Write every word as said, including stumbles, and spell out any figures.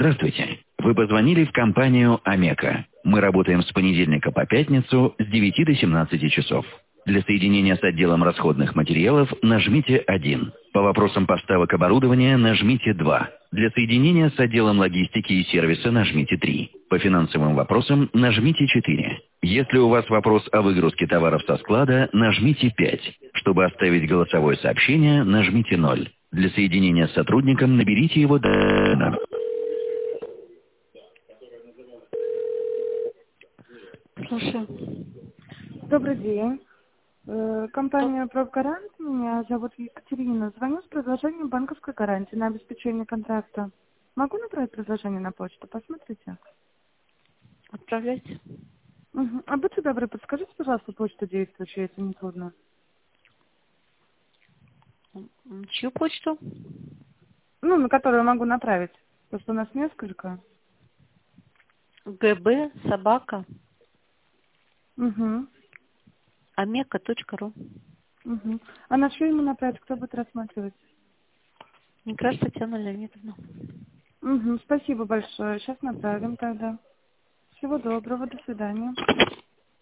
Здравствуйте. Вы позвонили в компанию «Омека». Мы работаем с понедельника по пятницу с девяти до семнадцати часов. Для соединения с отделом расходных материалов нажмите один. По вопросам поставок оборудования нажмите два. Для соединения с отделом логистики и сервиса нажмите три. По финансовым вопросам нажмите четыре. Если у вас вопрос о выгрузке товаров со склада, нажмите пять. Чтобы оставить голосовое сообщение, нажмите ноль. Для соединения с сотрудником наберите его до... Слушай. Добрый день. Э, Компания «Профгарант». Меня зовут Екатерина. Звоню с предложением банковской гарантии на обеспечение контракта. Могу направить предложение на почту? Посмотрите. Отправляйте. Угу. А будьте добры, подскажите, пожалуйста, почту действующую, если не трудно. Чью почту? Ну, на которую могу направить. Просто у нас несколько. ГБ собака Угу. омека точка ру. Угу. А на что ему направить? Кто будет рассматривать? Некрас Татьяна Леонидовна. Угу. Спасибо большое. Сейчас направим тогда. Всего доброго. До свидания.